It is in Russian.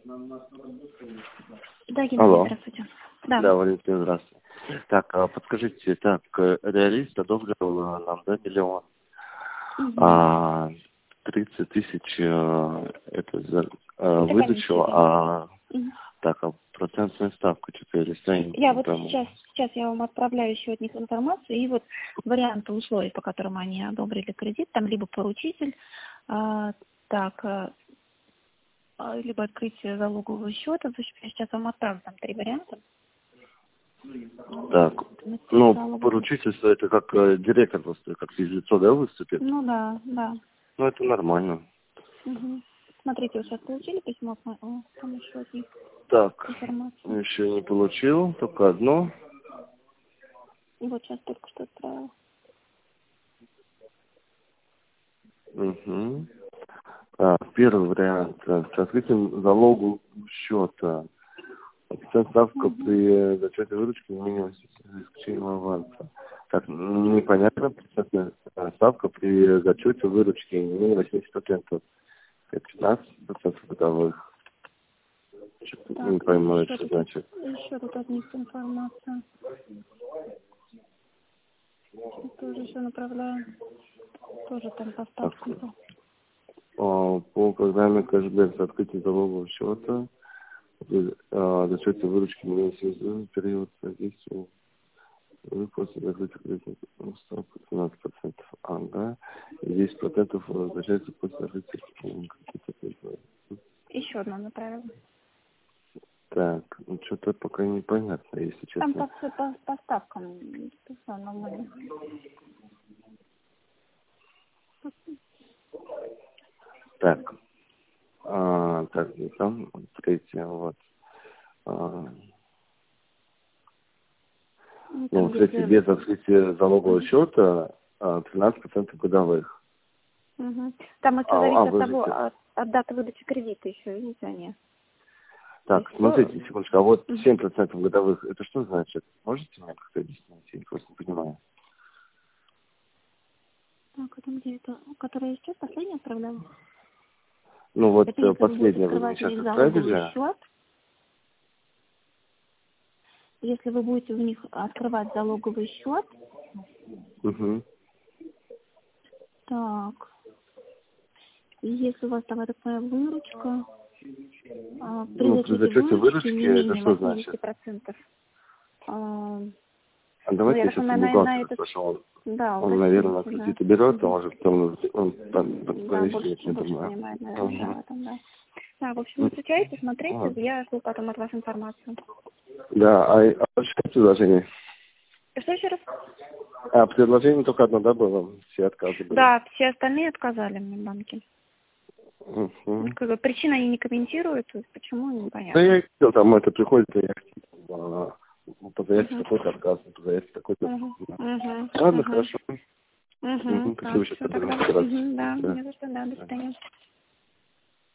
Да, Геннадий, Алло. здравствуйте. Да. Да, Валентин, здравствуйте. Так, подскажите, так, реалист одобрил нам, да, 1 000 000, 30 тысяч это за выдачу, так, процентная ставка 400, Я вот сейчас я вам отправляю еще от них информацию, и вот варианты условий, по которым они одобрили кредит, там либо поручитель, либо открытие залогового счета. Я сейчас вам отправлю, там 3 варианта. Так, ну, поручительство это как директор просто, как физлицо, да, выступит? Ну да. Ну, это нормально. Угу. Смотрите, вы сейчас получили письмо, там еще от них Так, информацию. еще не получил, только одно. И вот сейчас только что отправила. Угу. Первый вариант. С открытием залогу счета. Процент ставка при зачете выручки минимум за исключением аванса. Так, непонятно, процентная ставка при зачете выручки не менее 80%. Это 15% годовых. Так, Не пойму, что значит. Еще тут от них информация. Тоже еще направляю. Тоже там по ставкам. По программе кэшбэк с открытием залогового счета за счет выручки в период действия после закрытия кредитной ставки 17%. Ага. И 10% возвращается после закрытия кредитной. Еще одна направила. Так, ну что-то пока непонятно, если честно. Там по ставкам. Так. Так, и там третье, вот. Ну, кстати, без открытия залогового счета 13% годовых. Угу. Там еще зависит от того, от даты выдачи кредита еще, видите, они. Так, смотрите, секундочку, а вот 7% годовых, это что значит? Можете мне как-то объяснить? Я просто не понимаю. Так, это где это? Которая сейчас последняя отправляла? Ну вот это последняя вы мне сейчас отправили. Счет. Если вы будете у них открывать залоговый счет, так, и если у вас там, я так понимаю, выручка, при зачете выручки не менее 80%. Давайте я сейчас у бухгалтера спрошу. Он, наверное, кредиты берет, а может он больше понимает, наверное, да. Да, в общем, изучайте, смотрите, я жду потом от вас информацию. Да, а что предложение? Что еще раз? Предложение только одно, да, было? Все отказы были? Да, все остальные отказали мне банки. Причины они не комментируют, почему, непонятно. Да я видел, там это приходит, позаявьте такой-то отказ, позаявьте такой-то. Ладно, хорошо. Спасибо, сейчас подумаю. Да, до свидания.